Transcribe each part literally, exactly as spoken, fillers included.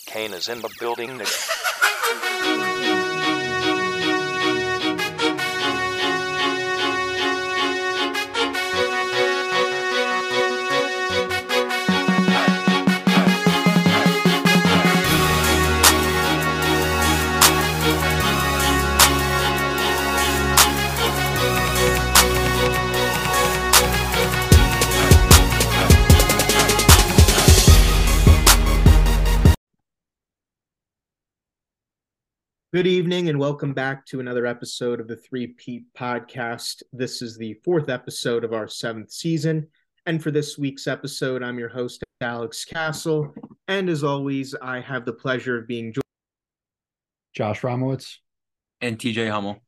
Kane is in the building. Good evening and welcome back to another episode of the Three-Peat Podcast. This is the fourth episode of our seventh season. And for this week's episode, I'm your host, Alex Castle. And as always, I have the pleasure of being joined. Josh Romowitz. And T J Hummel.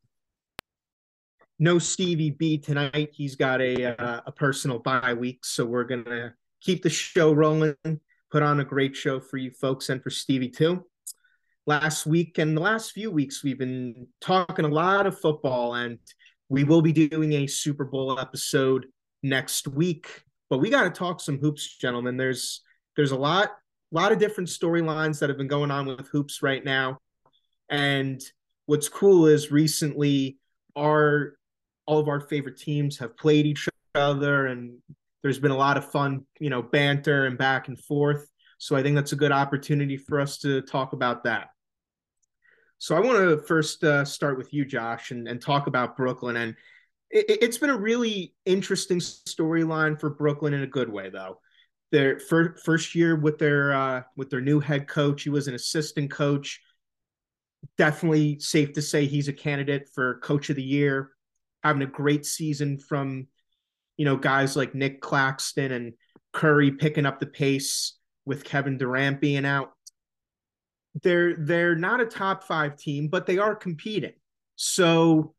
No Stevie B tonight. He's got a, uh, a personal bye week, so we're going to keep the show rolling, put on a great show for you folks and for Stevie too. Last week and the last few weeks, we've been talking a lot of football, and we will be doing a Super Bowl episode next week. But we got to talk some hoops, gentlemen. There's there's a lot, lot of different storylines that have been going on with hoops right now. And what's cool is recently our all of our favorite teams have played each other, and there's been a lot of fun, you know, banter and back and forth. So I think that's a good opportunity for us to talk about that. So I want to first uh, start with you, Josh, and, and talk about Brooklyn. And it, it's been a really interesting storyline for Brooklyn in a good way, though. Their fir- first year with their uh, with their new head coach, he was an assistant coach. Definitely safe to say he's a candidate for Coach of the Year. Having a great season from, you know, guys like Nick Claxton and Curry picking up the pace with Kevin Durant being out. They're they're not a top five team, but they are competing. So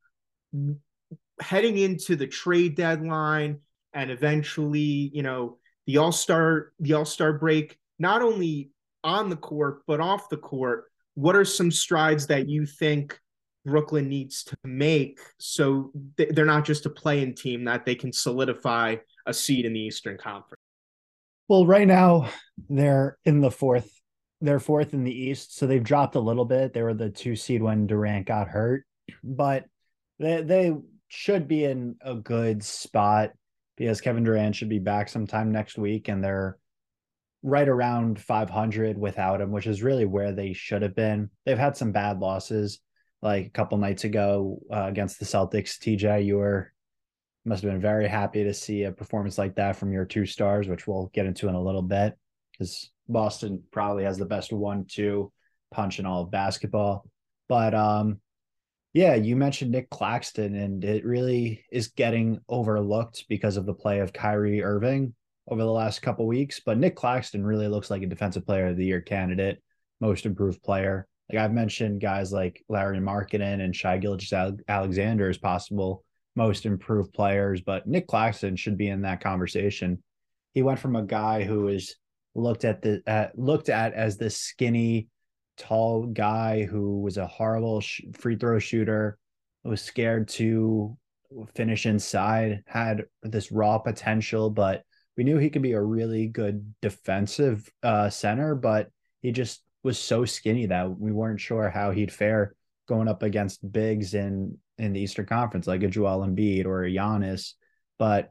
heading into the trade deadline and eventually, you know, the All-Star the All-Star break, not only on the court but off the court, what are some strides that you think Brooklyn needs to make so they're not just a play-in team, that they can solidify a seed in the Eastern Conference? Well, right now they're in the fourth. They're fourth in the East, so they've dropped a little bit. They were the two seed when Durant got hurt, but they they should be in a good spot because Kevin Durant should be back sometime next week, and they're right around five hundred without him, which is really where they should have been. They've had some bad losses, like a couple nights ago uh, against the Celtics. T J, you were must have been very happy to see a performance like that from your two stars, which we'll get into in a little bit, because Boston probably has the best one two punch in all of basketball. But um, yeah, you mentioned Nick Claxton, and it really is getting overlooked because of the play of Kyrie Irving over the last couple weeks. But Nick Claxton really looks like a defensive player of the year candidate, most improved player. Like I've mentioned guys like Larry Markkinen and Shai Gilgeous-Alexander as possible most improved players, but Nick Claxton should be in that conversation. He went from a guy who is looked at the at, looked at as this skinny, tall guy who was a horrible sh- free throw shooter, was scared to finish inside, had this raw potential, but we knew he could be a really good defensive uh, center, but he just was so skinny that we weren't sure how he'd fare going up against bigs in in the Eastern Conference, like a Joel Embiid or a Giannis. But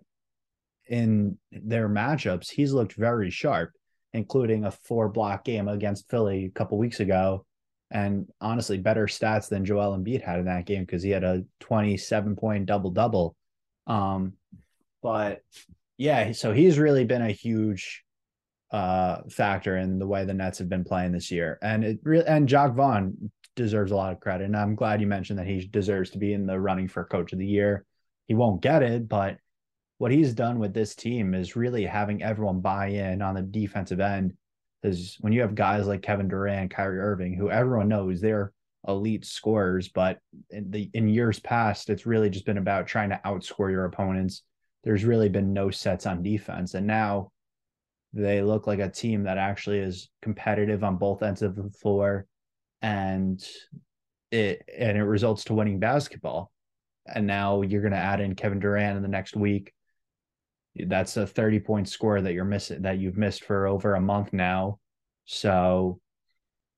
in their matchups, he's looked very sharp, including a four block game against Philly a couple weeks ago. And honestly, better stats than Joel Embiid had in that game, because he had a twenty-seven point double double. Um, but yeah, so he's really been a huge uh, factor in the way the Nets have been playing this year. And it really, and Jacque Vaughn deserves a lot of credit. And I'm glad you mentioned that he deserves to be in the running for Coach of the Year. He won't get it, but what he's done with this team is really having everyone buy in on the defensive end. Because when you have guys like Kevin Durant, Kyrie Irving, who everyone knows they're elite scorers, but in the in years past, it's really just been about trying to outscore your opponents. There's really been no sets on defense. And now they look like a team that actually is competitive on both ends of the floor, and it and it results to winning basketball. And now you're going to add in Kevin Durant in the next week. That's a thirty point score that you're missing, that you've missed for over a month now. So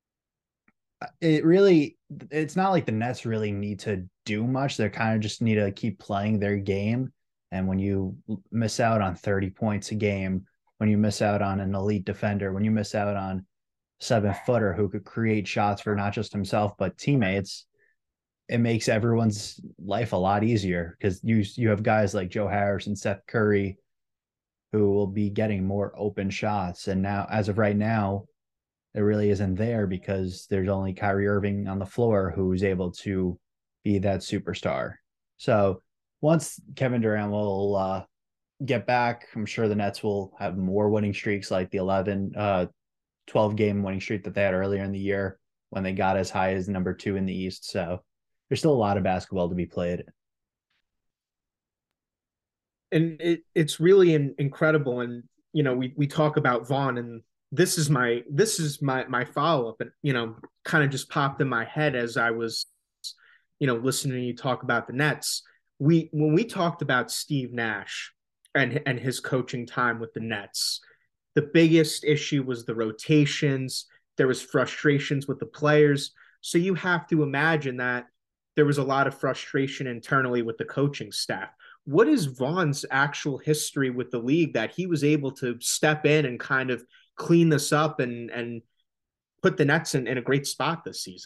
it really, it's not like the Nets really need to do much. They kind of just need to keep playing their game. And when you miss out on thirty points a game, when you miss out on an elite defender, when you miss out on seven footer who could create shots for not just himself, but teammates, it makes everyone's life a lot easier because you, you have guys like Joe Harris and Seth Curry who will be getting more open shots. And now, as of right now, it really isn't there because there's only Kyrie Irving on the floor who's able to be that superstar. So once Kevin Durant will uh, get back, I'm sure the Nets will have more winning streaks like the eleven, uh, twelve game winning streak that they had earlier in the year when they got as high as number two in the East. So there's still a lot of basketball to be played. And it, it's really in, incredible. And, you know, we, we talk about Vaughn, and this is my, this is my, my follow-up, and, you know, kind of just popped in my head as I was, you know, listening to you talk about the Nets. We, when we talked about Steve Nash and, and his coaching time with the Nets, the biggest issue was the rotations. There was frustrations with the players. So you have to imagine that there was a lot of frustration internally with the coaching staff. What is Vaughn's actual history with the league that he was able to step in and kind of clean this up and and put the Nets in, in a great spot this season?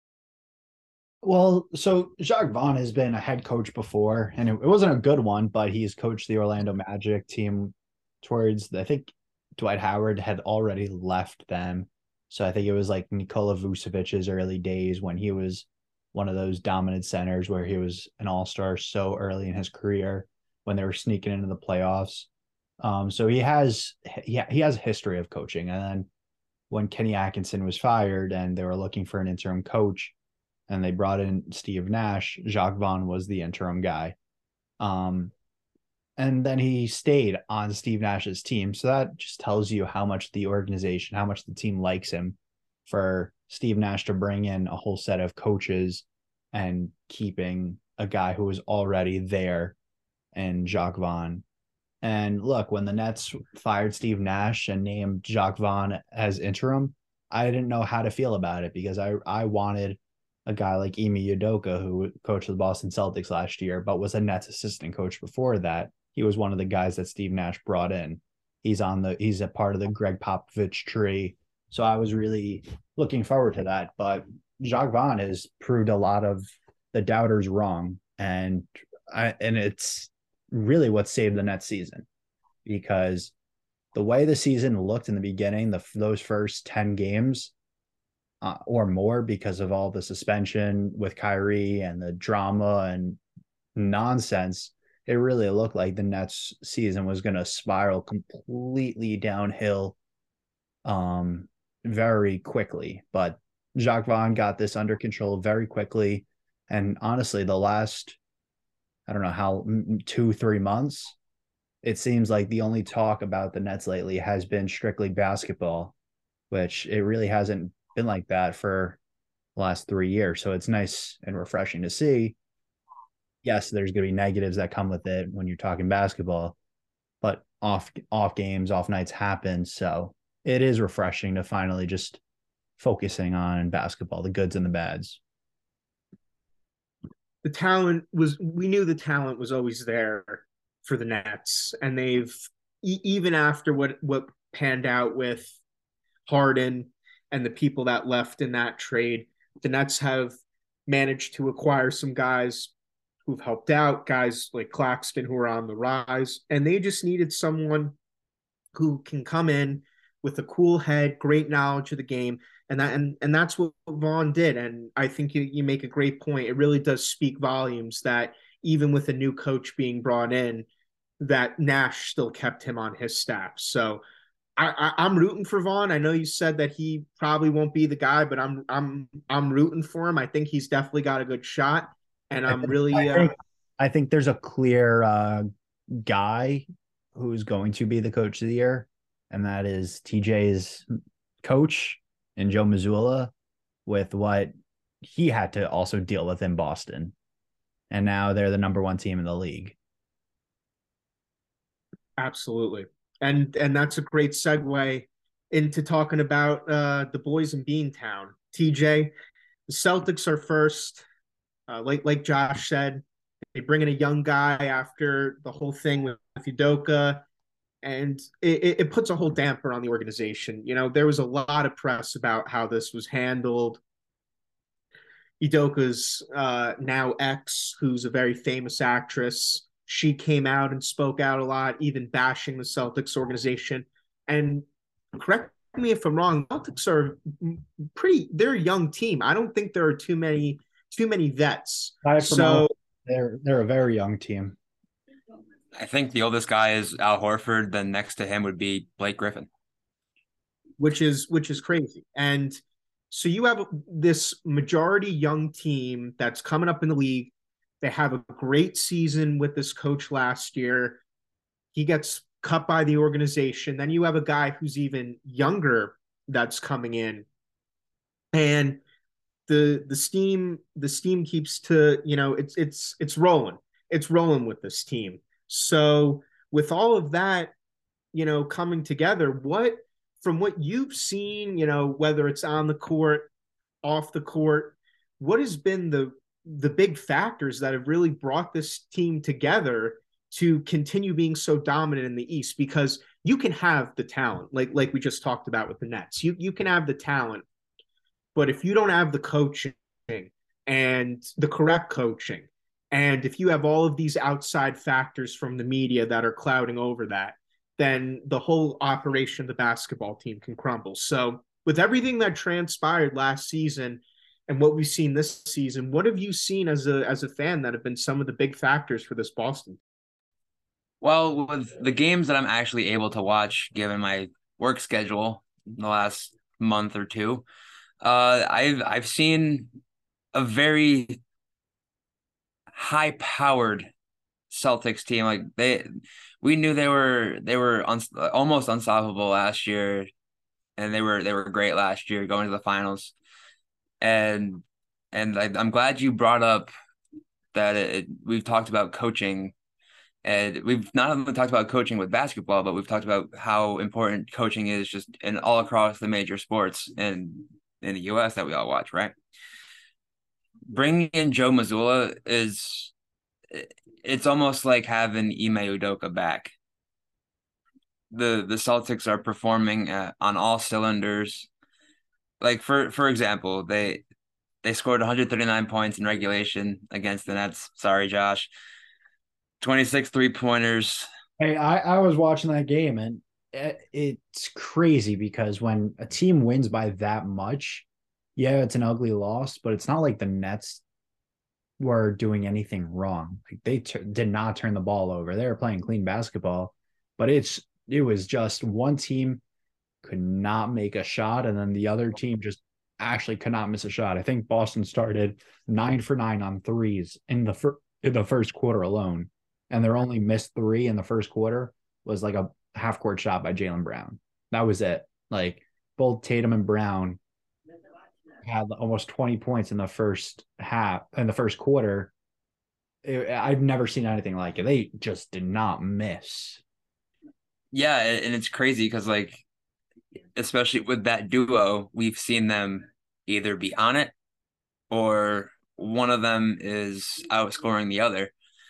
Well, so Jacques Vaughn has been a head coach before, and it, it wasn't a good one, but he's coached the Orlando Magic team towards, I think Dwight Howard had already left them. So I think it was like Nikola Vucevic's early days when he was one of those dominant centers where he was an all-star so early in his career when they were sneaking into the playoffs. Um, so he has he, he has a history of coaching. And then when Kenny Atkinson was fired and they were looking for an interim coach and they brought in Steve Nash, Jacques Vaughn was the interim guy. Um, and then he stayed on Steve Nash's team. So that just tells you how much the organization, how much the team likes him, for Steve Nash to bring in a whole set of coaches and keeping a guy who was already there and Jacques Vaughn. And look, when the Nets fired Steve Nash and named Jacques Vaughn as interim, I didn't know how to feel about it because I, I wanted a guy like Ime Udoka, who coached the Boston Celtics last year, but was a Nets assistant coach before that. He was one of the guys that Steve Nash brought in. He's on the he's a part of the Greg Popovich tree. So I was really looking forward to that. But Jacques Vaughn has proved a lot of the doubters wrong. And I and it's really what saved the Nets season, because the way the season looked in the beginning, the those first ten games uh, or more, because of all the suspension with Kyrie and the drama and nonsense, it really looked like the Nets season was going to spiral completely downhill um, very quickly. But Jacques Vaughn got this under control very quickly. And honestly, the last, I don't know how, two, three months, it seems like the only talk about the Nets lately has been strictly basketball, which it really hasn't been like that for the last three years. So it's nice and refreshing to see. Yes, there's going to be negatives that come with it when you're talking basketball, but off off games, off nights happen. So it is refreshing to finally just focusing on basketball, the goods and the bads. The talent was, we knew the talent was always there for the Nets, and they've e- even after what what panned out with Harden and the people that left in that trade, the Nets have managed to acquire some guys who've helped out, guys like Claxton who are on the rise, and they just needed someone who can come in with a cool head, great knowledge of the game, and that and and that's what Vaughn did. And I think you you make a great point. It really does speak volumes that even with a new coach being brought in, that Nash still kept him on his staff. So I, I, I'm rooting for Vaughn. I know you said that he probably won't be the guy, but I'm I'm I'm rooting for him. I think he's definitely got a good shot, and I I'm think, really I uh, think, I think there's a clear uh, guy who's going to be the coach of the year, and that is T J's coach and Joe Mazzulla, with what he had to also deal with in Boston. And now they're the number one team in the league. absolutely. And and that's a great segue into talking about uh, the boys in Beantown. T J. The Celtics are first. Uh, like like Josh said, they bring in a young guy after the whole thing with Udoka, and it, it puts a whole damper on the organization. You know, there was a lot of press about how this was handled. Udoka's uh, now ex, who's a very famous actress, she came out and spoke out a lot, even bashing the Celtics organization. And correct me if I'm wrong, Celtics are pretty, they're a young team. I don't think there are too many too many vets. So they're they're a very young team. I think the oldest guy is Al Horford. Then next to him would be Blake Griffin, which is which is crazy. And so you have this majority young team that's coming up in the league. They have a great season with this coach last year. He gets cut by the organization. Then you have a guy who's even younger that's coming in. And the the steam the steam keeps to, you know, it's it's it's rolling. It's rolling with this team. So with all of that, you know, coming together, what from what you've seen, you know, whether it's on the court, off the court, what has been the the big factors that have really brought this team together to continue being so dominant in the East? Because you can have the talent, like like we just talked about with the Nets. You you can have the talent, but if you don't have the coaching and the correct coaching, and if you have all of these outside factors from the media that are clouding over that, then the whole operation of the basketball team can crumble. So with everything that transpired last season and what we've seen this season, what have you seen as a as a fan that have been some of the big factors for this Boston? Well, with the games that I'm actually able to watch, given my work schedule in the last month or two, uh, I've I've seen a very high-powered Celtics team. Like they, we knew they were they were un, almost unstoppable last year, and they were they were great last year, going to the finals. And and I, I'm glad you brought up that it, we've talked about coaching, and we've not only talked about coaching with basketball, but we've talked about how important coaching is just in all across the major sports in in the U S that we all watch, right? Bringing in Joe Mazzulla is, it's almost like having Ime Udoka back. The the Celtics are performing uh, on all cylinders. Like for for example, they they scored one hundred thirty-nine points in regulation against the Nets. Sorry, Josh. twenty-six three-pointers. Hey, I, I was watching that game, and it, it's crazy because when a team wins by that much, yeah, it's an ugly loss, but it's not like the Nets were doing anything wrong. Like they t- did not turn the ball over. They were playing clean basketball, but it's it was just one team could not make a shot, and then the other team just actually could not miss a shot. I think Boston started nine for nine on threes in the fir- in the first quarter alone, and their only missed three in the first quarter was like a half court shot by Jaylen Brown. That was it. Like both Tatum and Brown had almost twenty points in the first half, in the first quarter. It, I've never seen anything like it. They just did not miss. Yeah, and it's crazy because, like, especially with that duo, we've seen them either be on it or one of them is outscoring the other.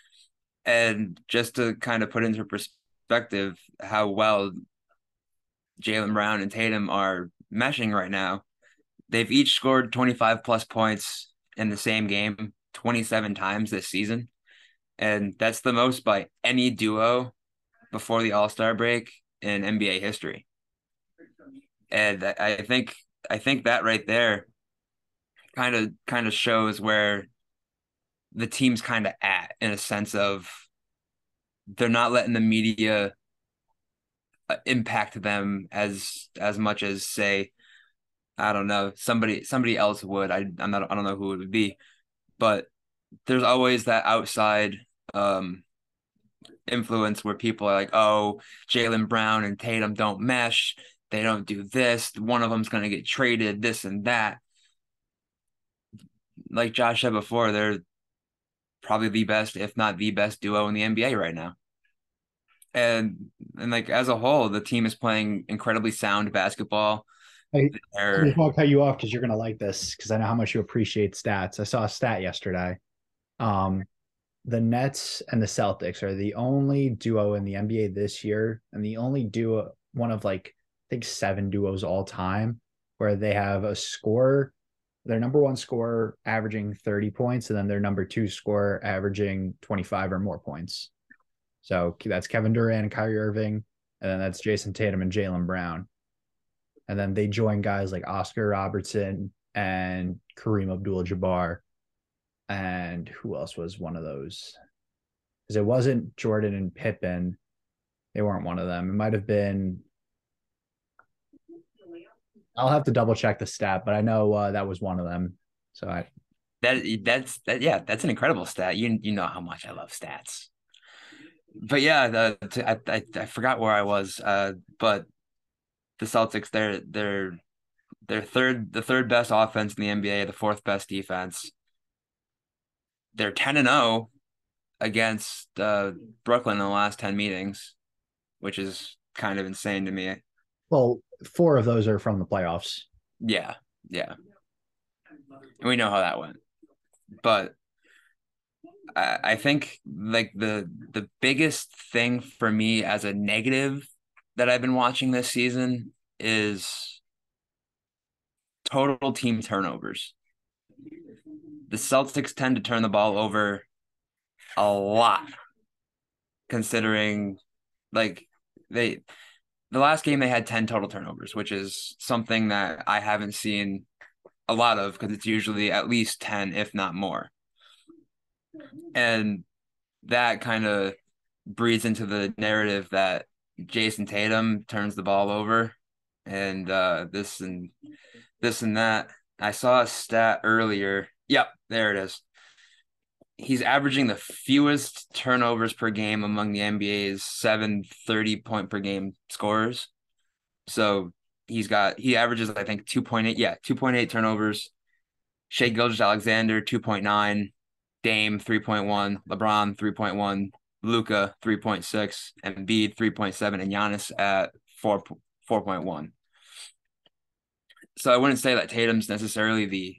And just to kind of put into perspective how well Jaylen Brown and Tatum are meshing right now, they've each scored twenty-five plus points in the same game twenty-seven times this season. And that's the most by any duo before the All-Star break in N B A history. And I think I think that right there kind of kind of shows where the team's kind of at, in a sense of they're not letting the media impact them as as much as, say, I don't know, somebody somebody else would. I I'm not I don't know who it would be, but there's always that outside um influence where people are like, oh, Jaylen Brown and Tatum don't mesh. They don't do this. One of them's going to get traded, this and that. Like Josh said before, they're probably the best, if not the best duo in the N B A right now. And and like as a whole, the team is playing incredibly sound basketball. I, I They're just want to cut you off because you're going to like this because I know how much you appreciate stats. I saw a stat yesterday. Um, the Nets and the Celtics are the only duo in the N B A this year, and the only duo, one of like I think seven duos all time, where they have a scorer, their number one scorer averaging thirty points, and then their number two scorer averaging twenty-five or more points. So that's Kevin Durant and Kyrie Irving, and then that's Jason Tatum and Jaylen Brown. And then they join guys like Oscar Robertson and Kareem Abdul-Jabbar. And who else was one of those? Because it wasn't Jordan and Pippen. They weren't one of them. It might have been. I'll have to double check the stat, but I know uh, that was one of them. So I. that that's that yeah, that's an incredible stat. You you know how much I love stats. But yeah, the I I, I forgot where I was. Uh, but the Celtics, they're they're they're third the third best offense in the N B A, the fourth best defense. They're ten and zero against uh, Brooklyn in the last ten meetings, which is kind of insane to me. Well, four of those are from the playoffs. Yeah, yeah. And we know how that went. But I, I think like the the biggest thing for me as a negative that I've been watching this season is total team turnovers. The Celtics tend to turn the ball over a lot, considering like they the last game they had ten total turnovers, which is something that I haven't seen a lot of because it's usually at least ten, if not more. And that kind of breeds into the narrative that Jason Tatum turns the ball over and uh, this and this and that. I saw a stat earlier. Yep, there it is. He's averaging the fewest turnovers per game among the N B A's seven thirty point per game scorers. So he's got, he averages, I think, two point eight. Yeah, two point eight turnovers. Shai Gilgeous-Alexander, two point nine. Dame, three point one. LeBron, three point one. Luka, three point six. Embiid, three point seven. And Giannis at four, four point one. So I wouldn't say that Tatum's necessarily the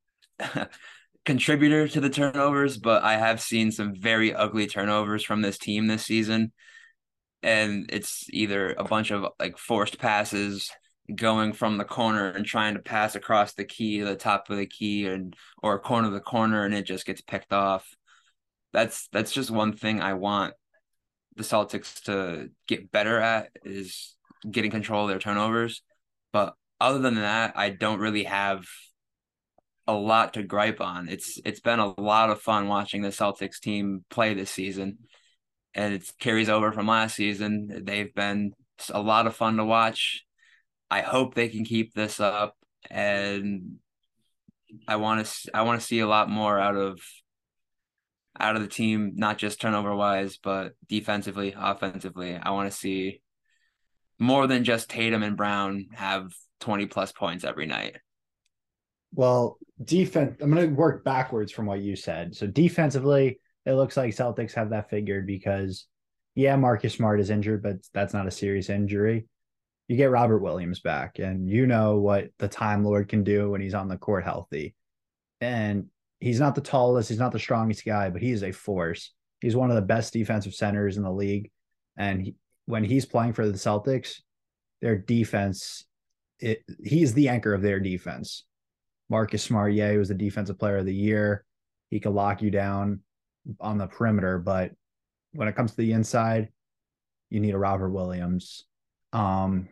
contributor to the turnovers, but I have seen some very ugly turnovers from this team this season. And it's either a bunch of like forced passes going from the corner and trying to pass across the key, the top of the key, and or a corner of the corner, and it just gets picked off. That's that's just one thing I want the Celtics to get better at is getting control of their turnovers. But other than that, I don't really have a lot to gripe on. It's it's been a lot of fun watching the Celtics team play this season, and it carries over from last season. They've been a lot of fun to watch. I hope they can keep this up, and I want to I want to see a lot more out of out of the team, not just turnover wise, but defensively, offensively. I want to see more than just Tatum and Brown have twenty plus points every night. Well, defense, I'm going to work backwards from what you said. So defensively, it looks like Celtics have that figured because, yeah, Marcus Smart is injured, but that's not a serious injury. You get Robert Williams back, and you know what the Time Lord can do when he's on the court healthy. And he's not the tallest, he's not the strongest guy, but he is a force. He's one of the best defensive centers in the league. And he, when he's playing for the Celtics, their defense, it, he's the anchor of their defense. Marcus Smart, yeah, he was the defensive player of the year. He could lock you down on the perimeter, but when it comes to the inside, you need a Robert Williams. Um,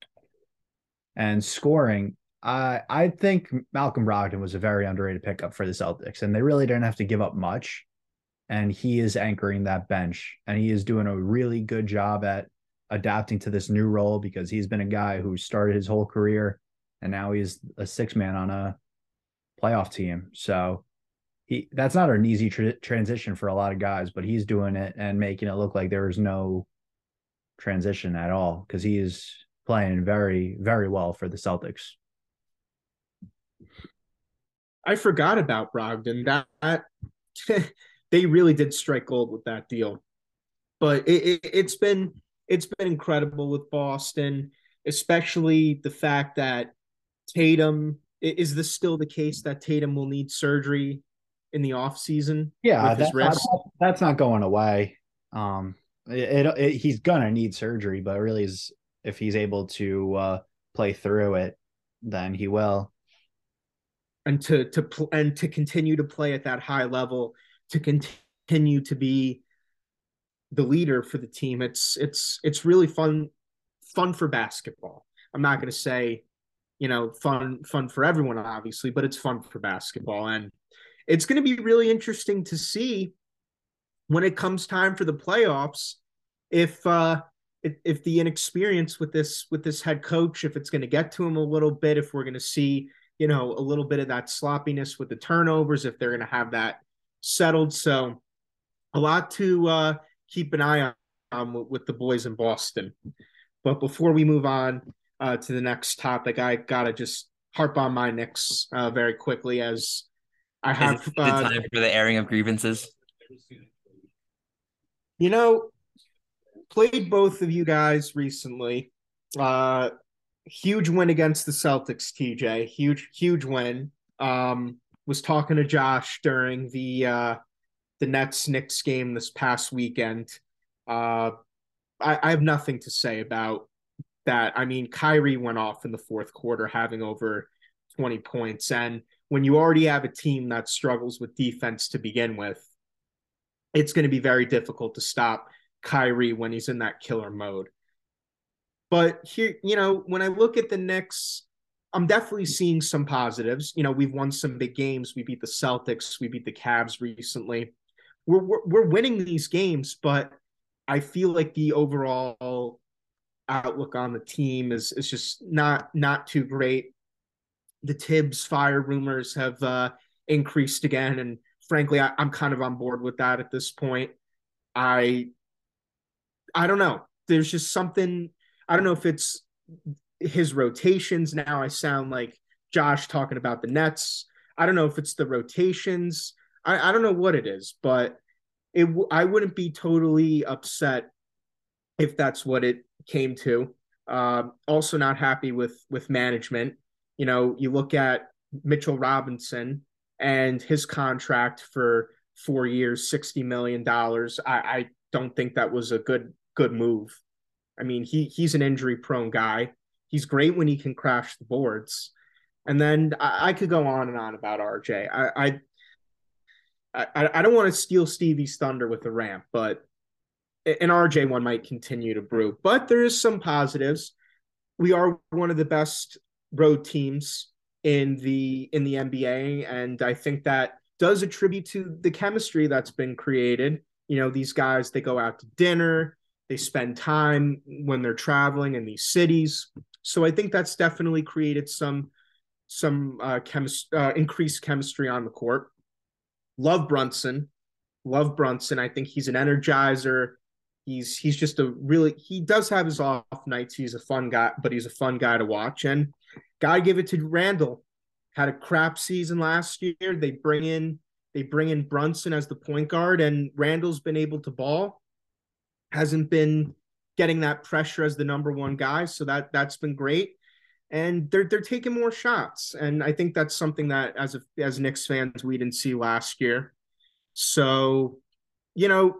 and scoring, I I think Malcolm Brogdon was a very underrated pickup for the Celtics, and they really didn't have to give up much. And he is anchoring that bench, and he is doing a really good job at adapting to this new role because he's been a guy who started his whole career, and now he's a six man on a playoff team. So he that's not an easy tra- transition for a lot of guys, but he's doing it and making it look like there is no transition at all because he is playing very, very well for the Celtics. I forgot about Brogdon. That, that they really did strike gold with that deal. But it, it, it's been it's been incredible with Boston, especially the fact that Tatum, is this still the case that Tatum will need surgery in the off season Yeah, with his that's not wrist? that's not going away. Um, it, it, it he's gonna need surgery, but really is if he's able to uh, play through it, then he will. And to to pl- and to continue to play at that high level, to continue to be the leader for the team. It's it's it's really fun fun for basketball. I'm not going to say, you know, fun fun for everyone obviously, but it's fun for basketball, and it's going to be really interesting to see when it comes time for the playoffs if uh if, if the inexperience with this with this head coach, if it's going to get to him a little bit, if we're going to see, you know, a little bit of that sloppiness with the turnovers, if they're going to have that settled. So a lot to uh, keep an eye on with, with the boys in Boston. But before we move on uh, to the next topic, I gotta just harp on my Knicks uh, very quickly as I Is it, have, is it uh, time for the airing of grievances? you know, played both of you guys recently. Uh, huge win against the Celtics, T J. Huge, huge win. Um, was talking to Josh during the uh, the Nets Knicks game this past weekend. Uh, I, I have nothing to say about that. I mean, Kyrie went off in the fourth quarter, having over twenty points. And when you already have a team that struggles with defense to begin with, it's going to be very difficult to stop Kyrie when he's in that killer mode. But here, you know, when I look at the Knicks, I'm definitely seeing some positives. You know, we've won some big games. We beat the Celtics, we beat the Cavs recently. We're, we're, we're winning these games, but I feel like the overall outlook on the team is is just not not too great. The Tibbs fire rumors have uh, increased again, and frankly, I, I'm kind of on board with that at this point. I I don't know. There's just something. I don't know if it's his rotations. Now I sound like Josh talking about the Nets. I don't know if it's the rotations. I, I don't know what it is, but it. I wouldn't be totally upset if that's what it came to. Um, also, not happy with with management. You know, you look at Mitchell Robinson and his contract for four years, sixty million dollars. I, I don't think that was a good good move. I mean, he he's an injury prone guy. He's great when he can crash the boards. And then I, I could go on and on about R J. I I I, I don't want to steal Stevie's thunder with the ramp, but an R J one might continue to brew. But there is some positives. We are one of the best road teams in the in the N B A, and I think that does attribute to the chemistry that's been created. You know, these guys, they go out to dinner, they spend time when they're traveling in these cities. So I think that's definitely created some some uh, chemis- uh, increased chemistry on the court. Love Brunson. Love Brunson. I think he's an energizer. He's he's just a really he does have his off nights. He's a fun guy, but he's a fun guy to watch. And gotta give it to Randall. Had a crap season last year. They bring in they bring in Brunson as the point guard, and Randall's been able to ball. Hasn't been getting that pressure as the number one guy, so that that's been great. And they're they're taking more shots, and I think that's something that as a, as Knicks fans we didn't see last year. So, you know,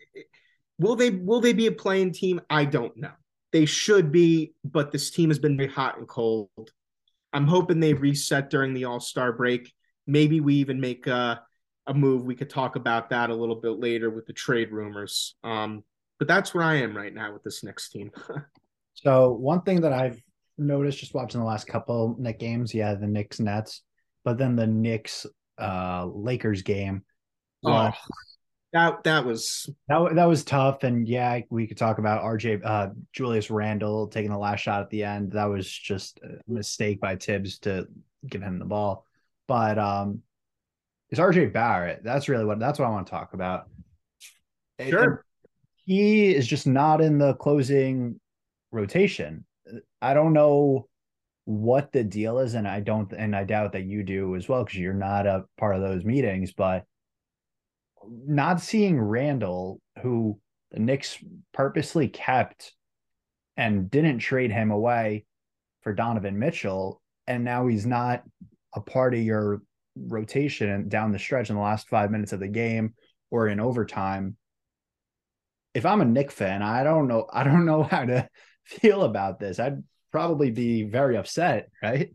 will they will they be a playing team? I don't know. They should be, but this team has been very hot and cold. I'm hoping they reset during the All Star break. Maybe we even make a, a move. We could talk about that a little bit later with the trade rumors. Um, but that's where I am right now with this next team. So one thing that I've noticed just watching the last couple Knicks games, yeah, the Knicks Nets, but then the Knicks uh Lakers game was Oh, that that was that, that was tough. And yeah, we could talk about R J uh Julius Randle taking the last shot at the end. That was just a mistake by Tibbs to give him the ball. But um it's R J Barrett. That's really what that's what I want to talk about. sure. He is just not in the closing rotation. I don't know what the deal is, and I don't, and I doubt that you do as well because you're not a part of those meetings. But not seeing Randall, who the Knicks purposely kept and didn't trade him away for Donovan Mitchell, and now he's not a part of your rotation down the stretch in the last five minutes of the game or in overtime. If I'm a Knick fan, I don't know. I don't know how to feel about this. I'd probably be very upset, right?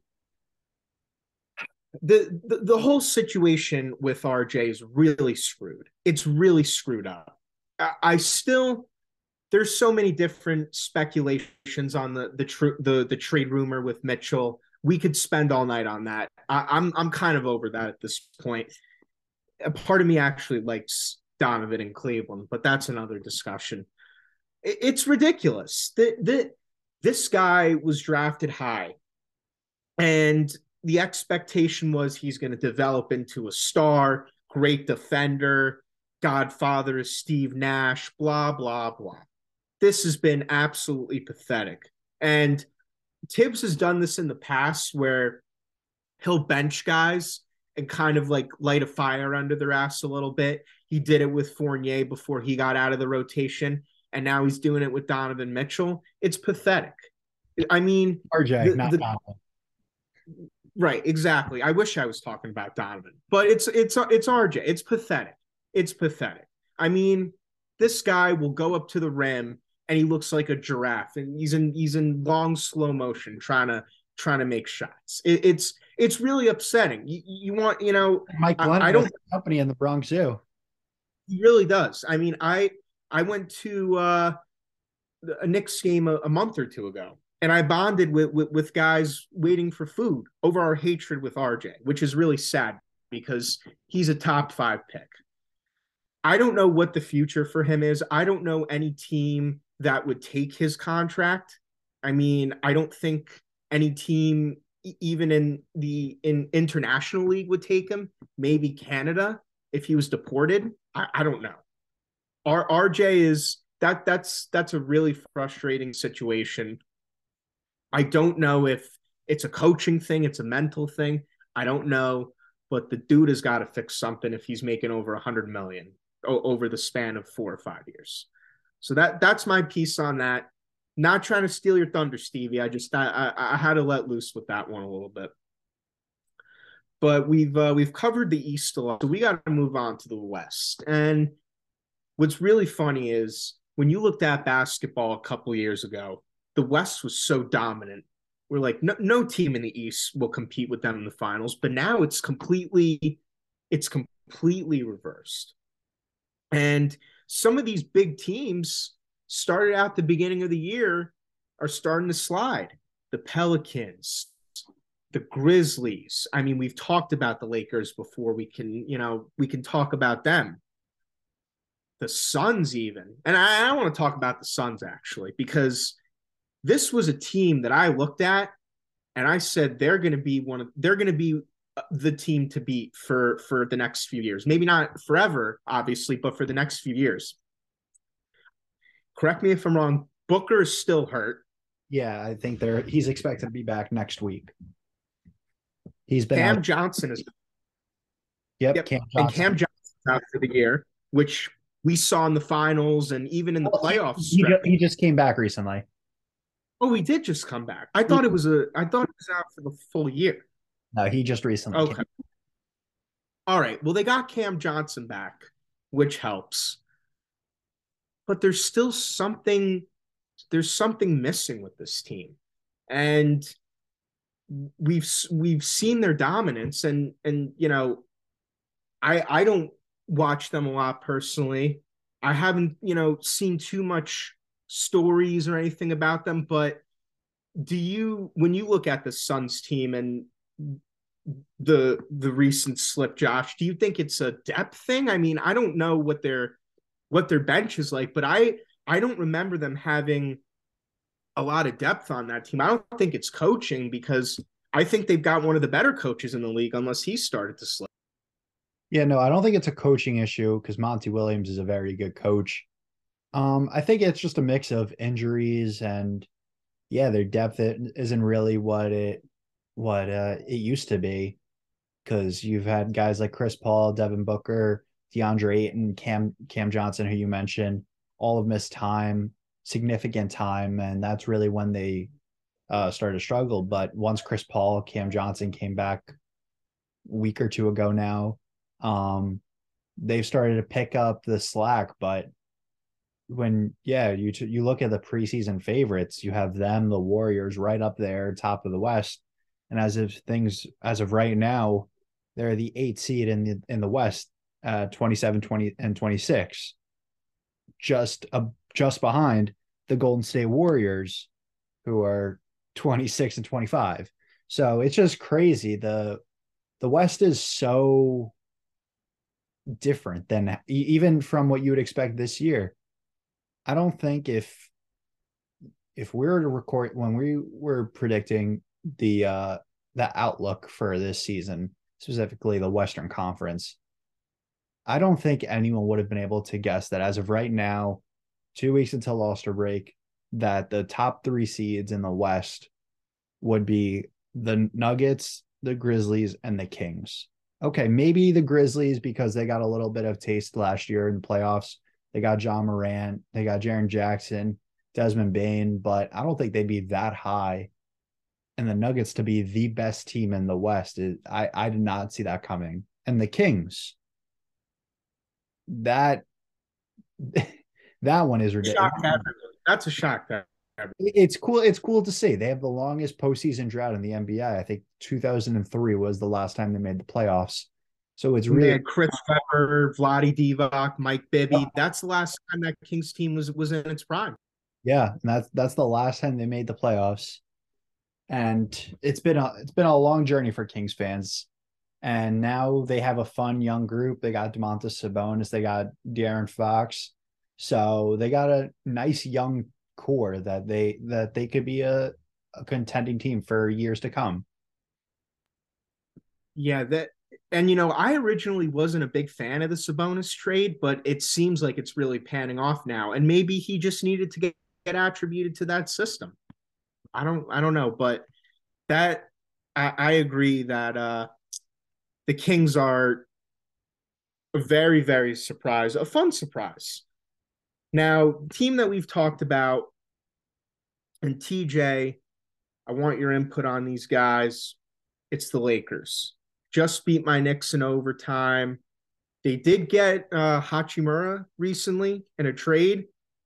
The, the the whole situation with R J is really screwed. It's really screwed up. I, I still there's so many different speculations on the the tr- the the trade rumor with Mitchell. We could spend all night on that. I, I'm I'm kind of over that at this point. A part of me actually likes Donovan in Cleveland, but that's another discussion. It, it's ridiculous that that this guy was drafted high, and the expectation was he's going to develop into a star, great defender, godfather of Steve Nash, blah blah blah. This has been absolutely pathetic. And Tibbs has done this in the past where he'll bench guys and kind of like light a fire under their ass a little bit. He did it with Fournier before he got out of the rotation, and now he's doing it with Donovan Mitchell. It's pathetic. I mean, R J, the, not the, Donovan. Right, exactly. I wish I was talking about Donovan, but it's it's it's R J. It's pathetic. It's pathetic. I mean, this guy will go up to the rim and he looks like a giraffe, and he's in he's in long slow motion trying to trying to make shots. It, it's it's really upsetting. You, you want you know Mike Glennon I, I don't company in the Bronx Zoo. He really does. I mean, I I went to uh, a Knicks game a, a month or two ago, and I bonded with, with with guys waiting for food over our hatred with R J, which is really sad because he's a top five pick. I don't know what the future for him is. I don't know any team that would take his contract. I mean, I don't think any team, even in the in international league, would take him. Maybe Canada if he was deported. I, I don't know. R, RJ is that that's that's a really frustrating situation. I don't know if it's a coaching thing, it's a mental thing. I don't know, but the dude has got to fix something if he's making over a hundred million o- over the span of four or five years. So that that's my piece on that. Not trying to steal your thunder, Stevie. I just I, I, I had to let loose with that one a little bit. But we've uh, we've covered the East a lot, so we got to move on to the West. And what's really funny is when you looked at basketball a couple years ago, the West was so dominant. We're like, no, no team in the East will compete with them in the finals. But now it's completely, it's completely reversed. And some of these big teams started out the beginning of the year are starting to slide. The Pelicans, the Grizzlies. I mean, we've talked about the Lakers before. We can, you know, we can talk about them. The Suns even. And I, I want to talk about the Suns actually, because this was a team that I looked at and I said they're going to be one of they're going to be the team to beat for for the next few years. Maybe not forever, obviously, but for the next few years. Correct me if I'm wrong. Booker is still hurt. Yeah, I think they're he's expected to be back next week. He's been Cam out. Johnson is Yep, yep. Cam And Johnson. Cam Johnson's out for the year, which we saw in the finals and even in the Well, he- playoffs. He, ju- he just came back recently. Oh, he did just come back. I thought it was a. I thought it was out for the full year. No, he just recently. Okay. Came. All right. Well, they got Cam Johnson back, which helps. But there's still something. There's something missing with this team, and we've we've seen their dominance, and and you know, I I don't watch them a lot personally. I haven't you know seen too much stories or anything about them, but do you when you look at the Suns team and the the recent slip, Josh, do you think it's a depth thing? I mean, I don't know what their what their bench is like, but I I don't remember them having a lot of depth on that team. I don't think it's coaching because I think they've got one of the better coaches in the league unless he started to slip. Yeah, no, I don't think it's a coaching issue because Monty Williams is a very good coach. Um, I think it's just a mix of injuries and yeah, their depth isn't really what it what uh, it used to be because you've had guys like Chris Paul, Devin Booker, DeAndre Ayton, Cam Cam Johnson, who you mentioned, all have missed time, significant time, and that's really when they uh, started to struggle. But once Chris Paul, Cam Johnson came back a week or two ago now, um, they've started to pick up the slack. But when yeah, you you look at the preseason favorites, you have them, the Warriors, right up there, top of the West, and as of things as of right now, they're the eighth seed in the in the West, uh, twenty-seven, twenty, and twenty-six, just a just behind the Golden State Warriors, who are twenty-six and twenty-five. So it's just crazy. The the West is so different than even from what you would expect this year. I don't think if if we were to record when we were predicting the uh the outlook for this season, specifically the Western Conference, I don't think anyone would have been able to guess that as of right now, two weeks until All-Star break, that the top three seeds in the West would be the Nuggets, the Grizzlies, and the Kings. Okay, maybe the Grizzlies because they got a little bit of taste last year in the playoffs. They got John Morant, they got Jaren Jackson, Desmond Bane, but I don't think they'd be that high. And the Nuggets to be the best team in the West, is, I, I did not see that coming. And the Kings, that that one is ridiculous. That's a shock. That it's cool. It's cool to see. They have the longest postseason drought in the N B A. I think two thousand three was the last time they made the playoffs. So it's really Chris Webber, Vlade Divac, Mike Bibby. Yeah. That's the last time that Kings team was was in its prime. Yeah, and that's that's the last time they made the playoffs. And it's been a it's been a long journey for Kings fans. And now they have a fun young group. They got Domantas Sabonis, they got De'Aaron Fox. So they got a nice young core that they that they could be a, a contending team for years to come. Yeah, that and you know, I originally wasn't a big fan of the Sabonis trade, but it seems like it's really panning off now. And maybe he just needed to get, get attributed to that system. I don't I don't know, but that I, I agree that uh the Kings are a very, very surprise, a fun surprise. Now, team that we've talked about, and T J, I want your input on these guys. It's the Lakers. Just beat my Knicks in overtime. They did get uh, Hachimura recently in a trade.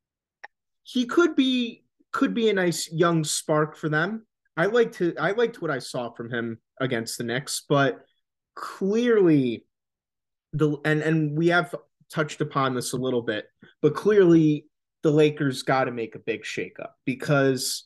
He could be could be a nice young spark for them. I liked to I liked what I saw from him against the Knicks, but clearly the and and we have touched upon this a little bit, but clearly the Lakers got to make a big shakeup because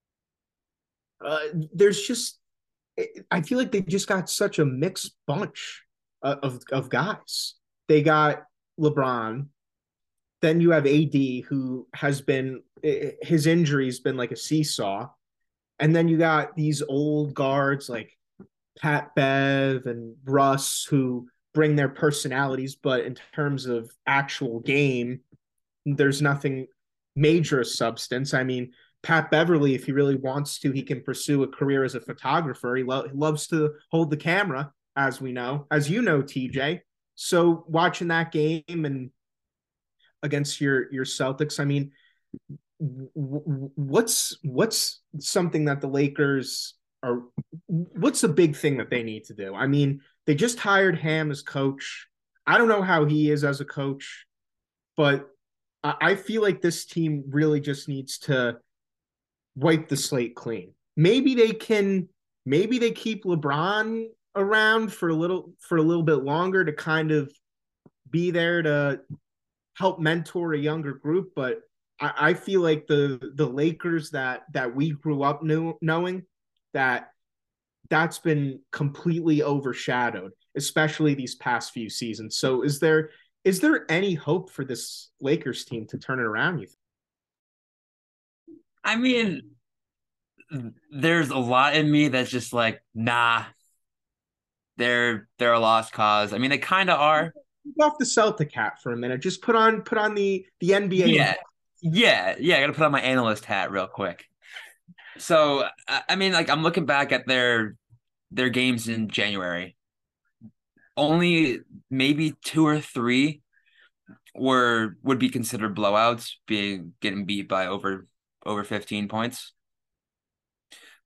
uh, there's just I feel like they just got such a mixed bunch of of guys. They got LeBron, then you have A D, who has been his injury's been like a seesaw, and then you got these old guards like Pat Bev and Russ who bring their personalities, but in terms of actual game, there's nothing major substance. I mean, Pat Beverly, if he really wants to, he can pursue a career as a photographer. He, lo- he loves to hold the camera, as we know, as you know, T J. So watching that game and against your your Celtics, I mean, w- what's what's something that the Lakers are? What's the big thing that they need to do? I mean, they just hired Ham as coach. I don't know how he is as a coach, but I, I feel like this team really just needs to wipe the slate clean. Maybe they can. Maybe they keep LeBron around for a little for a little bit longer to kind of be there to help mentor a younger group. But I, I feel like the the Lakers that that we grew up knew, knowing that that's been completely overshadowed, especially these past few seasons. So is there is there any hope for this Lakers team to turn it around, you think? I mean, there's a lot in me that's just like, nah, they're they're a lost cause. I mean, they kind of are. Off the Celtic hat for a minute. Just put on put on the the N B A. Yeah, yeah, yeah. I got to put on my analyst hat real quick. So, I mean, like I'm looking back at their their games in January. Only maybe two or three were would be considered blowouts, being getting beat by over over fifteen points.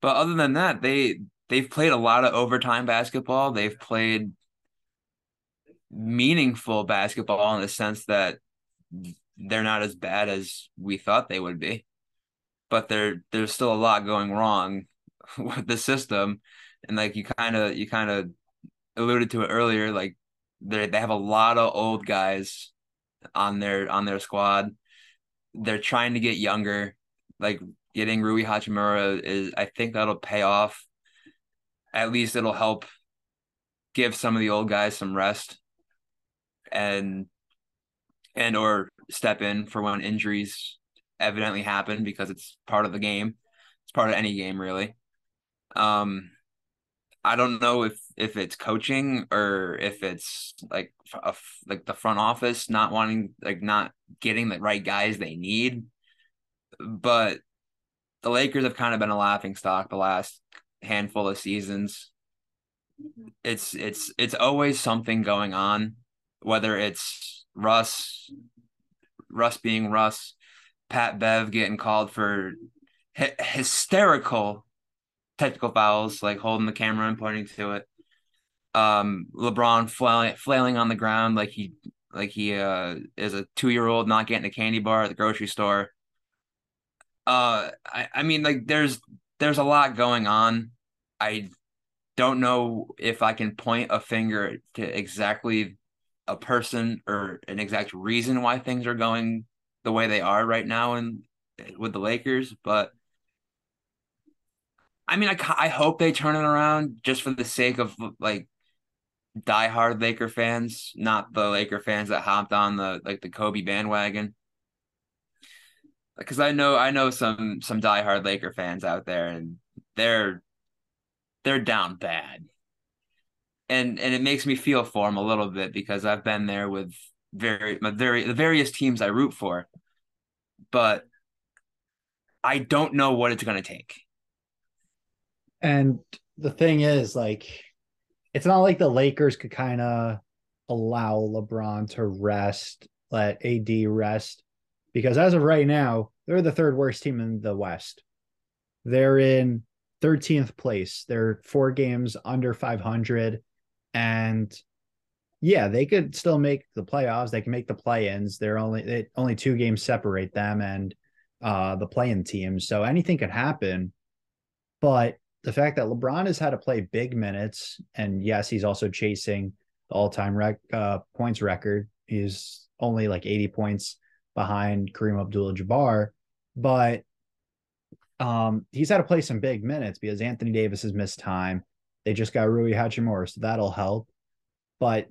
But other than that, they they've played a lot of overtime basketball. They've played meaningful basketball in the sense that they're not as bad as we thought they would be. But there there's still a lot going wrong with the system. And like you kind of you kind of alluded to it earlier, like they they have a lot of old guys on their on their squad. They're trying to get younger. Like getting Rui Hachimura is, I think that'll pay off. At least it'll help give some of the old guys some rest and and or step in for when injuries evidently happen, because it's part of the game. It's part of any game, really. Um, I don't know if if it's coaching or if it's like a, like the front office not wanting, like not getting the right guys they need, but the Lakers have kind of been a laughing stock the last handful of seasons. It's it's it's always something going on, whether it's Russ, Russ being Russ, Pat Bev getting called for hy- hysterical technical fouls, like holding the camera and pointing to it. Um, LeBron flailing, flailing on the ground like he like he uh is a two year old not getting a candy bar at the grocery store. Uh, I, I mean, like there's there's a lot going on. I don't know if I can point a finger to exactly a person or an exact reason why things are going the way they are right now and with the Lakers, but I mean, I, I hope they turn it around just for the sake of like diehard Laker fans, not the Laker fans that hopped on the like the Kobe bandwagon. Because I know I know some some diehard Laker fans out there, and they're they're down bad, and and it makes me feel for them a little bit because I've been there with very my very the various teams I root for, but I don't know what it's going to take. And the thing is, like, it's not like the Lakers could kind of allow LeBron to rest, let A D rest, because as of right now, they're the third worst team in the West. They're in thirteenth place. They're four games under five hundred. And yeah, they could still make the playoffs. They can make the play-ins. They're only they, only two games separate them and uh, the play-in teams. So anything could happen. But the fact that LeBron has had to play big minutes, and yes, he's also chasing the all-time rec- uh, points record. He's only like eighty points behind Kareem Abdul-Jabbar, but um, he's had to play some big minutes because Anthony Davis has missed time. They just got Rui Hachimura, so that'll help. But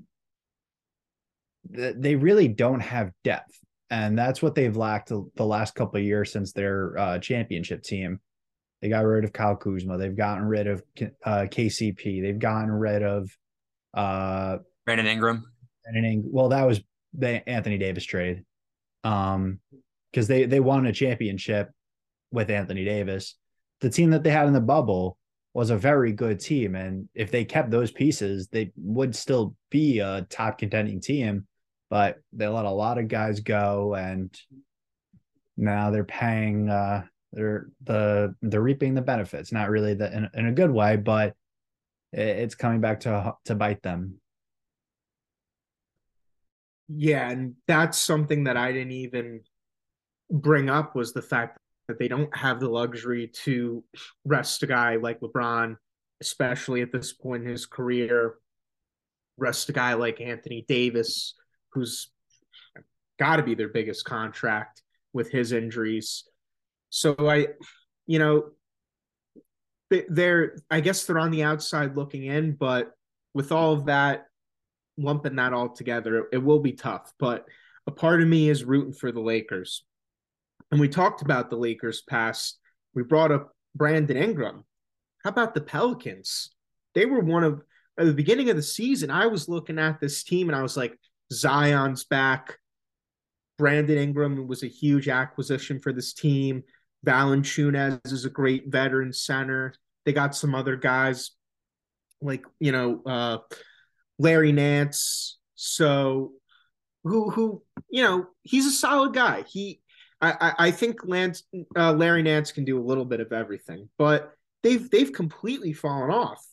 th- they really don't have depth, and that's what they've lacked the last couple of years since their uh, championship team. They got rid of Kyle Kuzma. They've gotten rid of uh, K C P. They've gotten rid of uh, Brandon Ingram. Brandon Ingram. Well, that was the Anthony Davis trade, um, because they they won a championship with Anthony Davis. The team that they had in the bubble was a very good team, and if they kept those pieces, they would still be a top contending team. But they let a lot of guys go, and now they're paying. Uh, They're the they're reaping the benefits, not really the in, in a good way, but it's coming back to to bite them. Yeah, and that's something that I didn't even bring up was the fact that they don't have the luxury to rest a guy like LeBron, especially at this point in his career, rest a guy like Anthony Davis, who's got to be their biggest contract with his injuries. So I, you know, they're, I guess they're on the outside looking in, but with all of that, lumping that all together, it will be tough. But a part of me is rooting for the Lakers. And we talked about the Lakers past. We brought up Brandon Ingram. How about the Pelicans? They were one of, at the beginning of the season, I was looking at this team and I was like, Zion's back. Brandon Ingram was a huge acquisition for this team. Valanciunas is a great veteran center. They got some other guys like, you know, uh, Larry Nance. So who, who, you know, he's a solid guy. He, I, I think Lance, uh, Larry Nance can do a little bit of everything, but they've they've completely fallen off.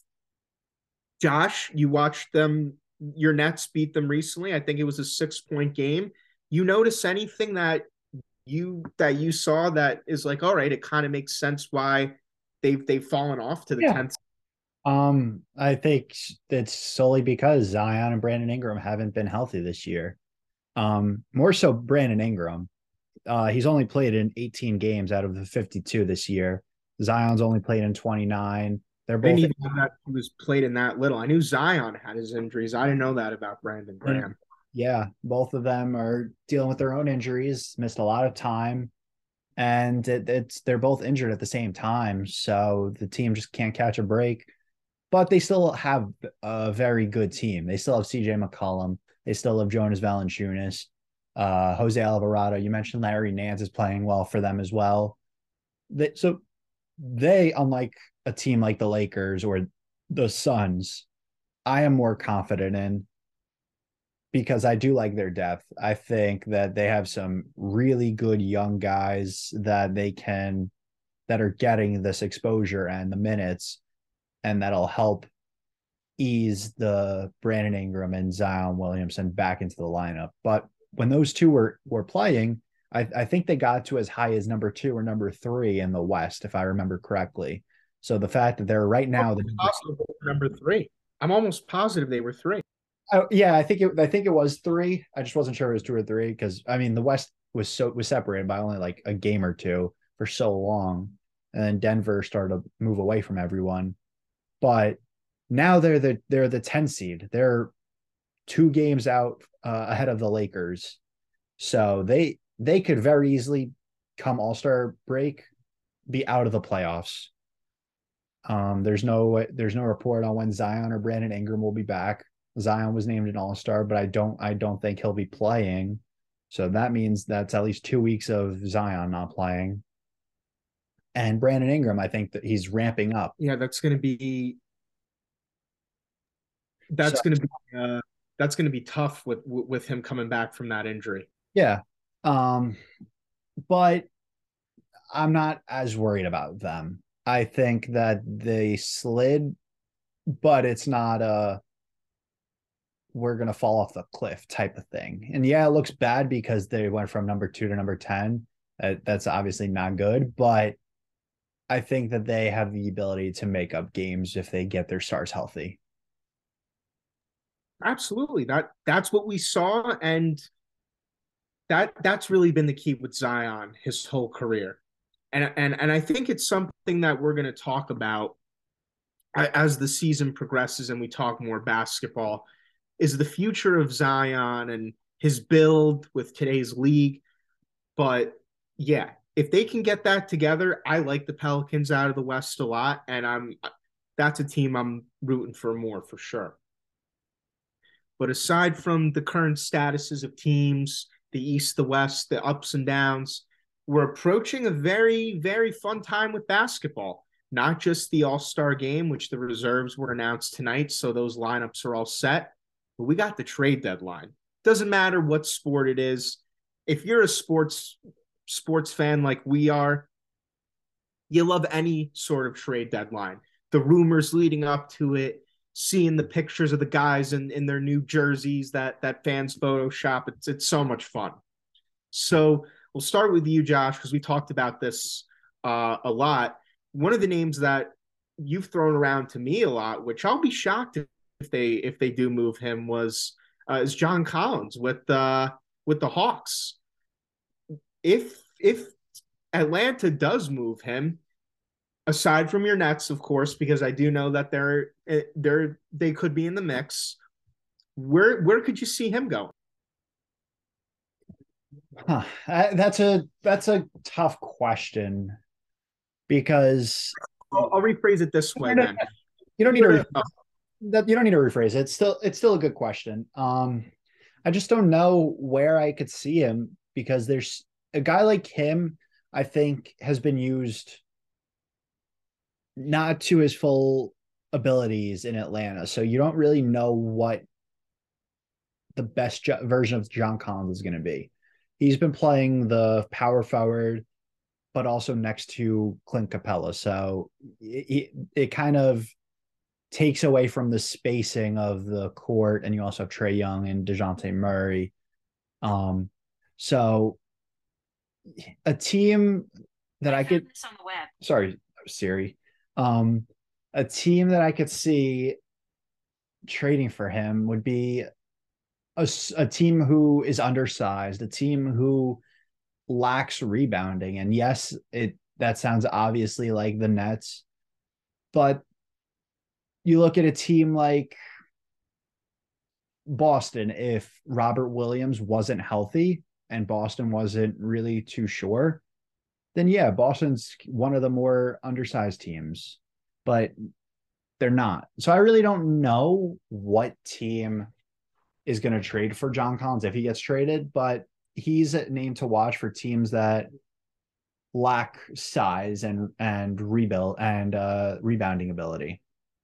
Josh, you watched them, your Nets beat them recently. I think it was a six point game. You notice anything that you that you saw that is like, all right, it kind of makes sense why they've they've fallen off to the Yeah. tenth. Um, I think it's solely because Zion and Brandon Ingram haven't been healthy this year. Um, more so Brandon Ingram. Uh, he's only played in eighteen games out of the fifty-two this year. Zion's only played in twenty-nine. They're I both didn't even know that he was played in that little. I knew Zion had his injuries. I didn't know that about Brandon Graham. Yeah, both of them are dealing with their own injuries, missed a lot of time, and it, it's they're both injured at the same time. So the team just can't catch a break. But they still have a very good team. They still have C J McCollum. They still have Jonas Valanciunas, uh, Jose Alvarado. You mentioned Larry Nance is playing well for them as well. They, so they, unlike a team like the Lakers or the Suns, I am more confident in because I do like their depth. I think that they have some really good young guys that they can that are getting this exposure and the minutes, and that'll help ease the Brandon Ingram and Zion Williamson back into the lineup. But when those two were were playing, I, I think they got to as high as number two or number three in the West, if I remember correctly. So the fact that they're right now the number, number three, I'm almost positive they were three. Oh, yeah, I think it. I think it was three. I just wasn't sure it was two or three because I mean the West was so was separated by only like a game or two for so long, and then Denver started to move away from everyone. But now they're the they're the ten seed. They're two games out uh, ahead of the Lakers, so they they could very easily come All-Star break be out of the playoffs. Um, there's no there's no report on when Zion or Brandon Ingram will be back. Zion was named an all-star, but I don't I don't think he'll be playing. So that means that's at least two weeks of Zion not playing. And Brandon Ingram, I think that he's ramping up. Yeah, that's going to be that's so, going to be uh, that's going to be tough with with him coming back from that injury. Yeah, um, but I'm not as worried about them. I think that they slid, but it's not a we're going to fall off the cliff type of thing. And yeah, it looks bad because they went from number two to number ten. Uh, that's obviously not good, but I think that they have the ability to make up games if they get their stars healthy. Absolutely. That that's what we saw. And that that's really been the key with Zion his whole career. And and and I think it's something that we're going to talk about as the season progresses and we talk more basketball, is the future of Zion and his build with today's league. But yeah, if they can get that together, I like the Pelicans out of the West a lot. And I'm that's a team I'm rooting for more for sure. But aside from the current statuses of teams, the East, the West, the ups and downs, we're approaching a very, very fun time with basketball. Not just the All-Star game, which the reserves were announced tonight, so those lineups are all set. But we got the trade deadline. Doesn't matter what sport it is. If you're a sports sports fan like we are, you love any sort of trade deadline. The rumors leading up to it, seeing the pictures of the guys in, in their new jerseys that that fans Photoshop. It's it's so much fun. So we'll start with you, Josh, because we talked about this uh, a lot. One of the names that you've thrown around to me a lot, which I'll be shocked if if they if they do move him, was uh, is John Collins with uh with the Hawks. If if Atlanta does move him, aside from your Nets, of course, because I do know that they're they're they could be in the mix, where where could you see him going? Huh. That's a that's a tough question because I'll, I'll rephrase it this way. Then you don't need to. That you don't need to rephrase it. It's still it's still a good question. Um, I just don't know where I could see him because there's a guy like him, I think, has been used not to his full abilities in Atlanta. So you don't really know what the best jo- version of John Collins is going to be. He's been playing the power forward, but also next to Clint Capella. So it, it kind of takes away from the spacing of the court. And you also have Trae Young and DeJounte Murray. Um, so a team that I, I could, on the web. Sorry, Siri. Um, a team that I could see trading for him would be a, a team who is undersized, a team who lacks rebounding. And yes, it that sounds obviously like the Nets, but you look at a team like Boston. If Robert Williams wasn't healthy and Boston wasn't really too sure, then yeah, Boston's one of the more undersized teams, but they're not. So I really don't know what team is going to trade for John Collins if he gets traded, but he's a name to watch for teams that lack size and and rebuild and uh, rebounding ability.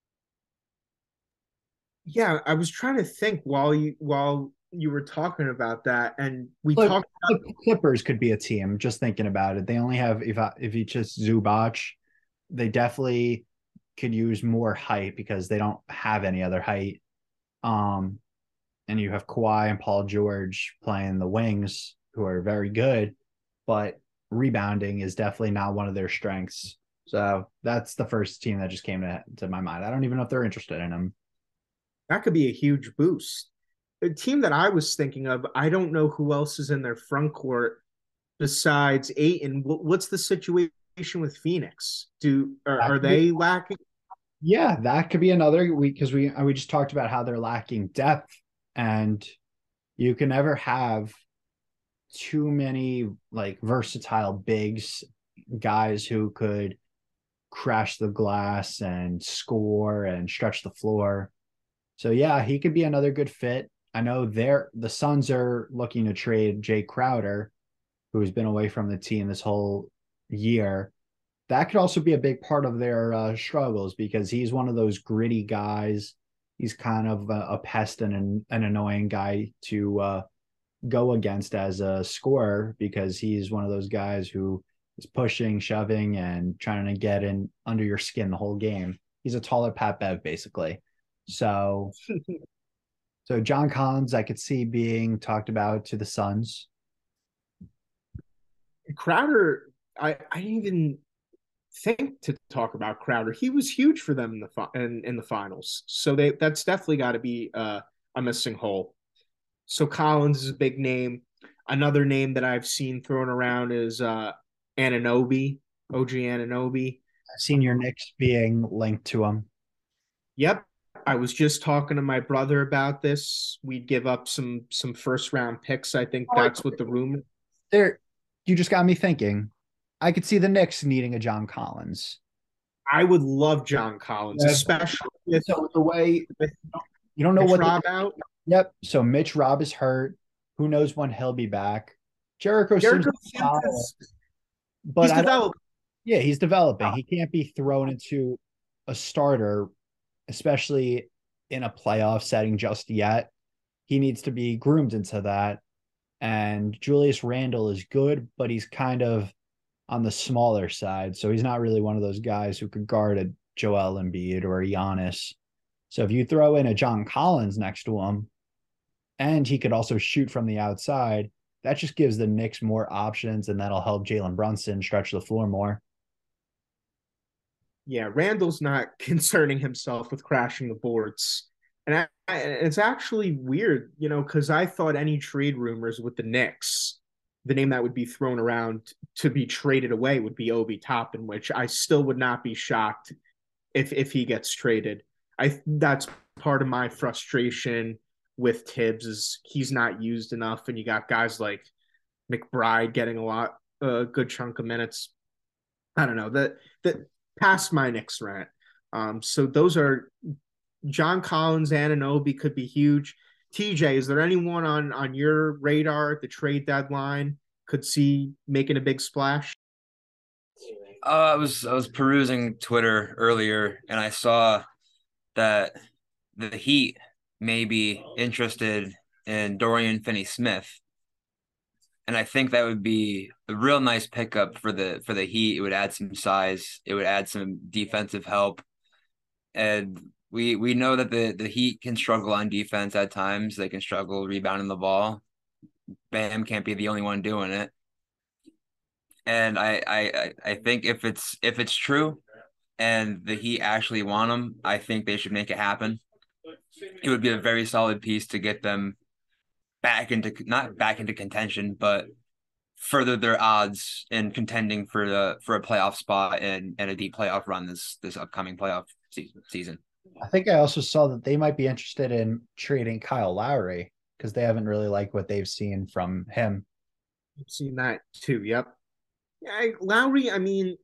Yeah, I was trying to think while you while you were talking about that, and we Look, talked about the Clippers could be a team. Just thinking about it, they only have if if you just Zubac, they definitely could use more height because they don't have any other height. Um, and you have Kawhi and Paul George playing the wings, who are very good, but rebounding is definitely not one of their strengths. So that's the first team that just came to, to my mind. I don't even know if they're interested in him. That could be a huge boost. A team that I was thinking of, I don't know who else is in their front court besides Ayton. What's the situation with Phoenix? Do are, are they lacking? Yeah, that could be another week because we we just talked about how they're lacking depth, and you can never have too many like versatile bigs, guys who could crash the glass and score and stretch the floor. So yeah, he could be another good fit. I know they're the Suns are looking to trade Jay Crowder, who's been away from the team this whole year. That could also be a big part of their uh, struggles because he's one of those gritty guys. He's kind of a, a pest and an, an annoying guy to uh, go against as a scorer because he's one of those guys who is pushing, shoving, and trying to get in under your skin the whole game. He's a taller Pat Bev, basically. So, so John Collins, I could see being talked about to the Suns. Crowder, I, I didn't even think to talk about Crowder. He was huge for them in the fi- in, in the finals. So they that's definitely got to be uh, a missing hole. So Collins is a big name. Another name that I've seen thrown around is uh, Anunoby, O G Anunoby. I've seen your Knicks being linked to him. Yep. I was just talking to my brother about this. We'd give up some some first round picks. I think that's what the rumor. There, you just got me thinking. I could see the Knicks needing a John Collins. I would love John Collins, yeah, especially with, so the way with, you don't know Mitch what Rob the, out. Yep. So Mitch Rob is hurt. Who knows when he'll be back? Jericho, Jericho seems solid, but he's I developing. Yeah, he's developing. He can't be thrown into a starter, especially in a playoff setting just yet. He needs to be groomed into that. And Julius Randle is good, but he's kind of on the smaller side. So he's not really one of those guys who could guard a Joel Embiid or a Giannis. So if you throw in a John Collins next to him, and he could also shoot from the outside, that just gives the Knicks more options, and that'll help Jalen Brunson stretch the floor more. Yeah, Randall's not concerning himself with crashing the boards. And I, I, it's actually weird, you know, because I thought any trade rumors with the Knicks, the name that would be thrown around to be traded away would be Obi Toppin, which I still would not be shocked if if he gets traded. I that's part of my frustration with Tibbs is he's not used enough, and you got guys like McBride getting a lot, a good chunk of minutes. I don't know that that past my Knicks rant. Um, so those are John Collins, Anunoby could be huge. T J, is there anyone on on your radar at the trade deadline could see making a big splash? Uh, I was I was perusing Twitter earlier and I saw that the Heat may be interested in Dorian Finney-Smith. And I think that would be a real nice pickup for the for the Heat. It would add some size. It would add some defensive help. And we we know that the the Heat can struggle on defense at times. They can struggle rebounding the ball. Bam can't be the only one doing it. And I I I think if it's if it's true and the Heat actually want him, I think they should make it happen. It would be a very solid piece to get them back into not back into contention, but further their odds in contending for the for a playoff spot and, and a deep playoff run this this upcoming playoff season season. I think I also saw that they might be interested in trading Kyle Lowry because they haven't really liked what they've seen from him. I've seen that too. Yep. Yeah, Lowry. I mean,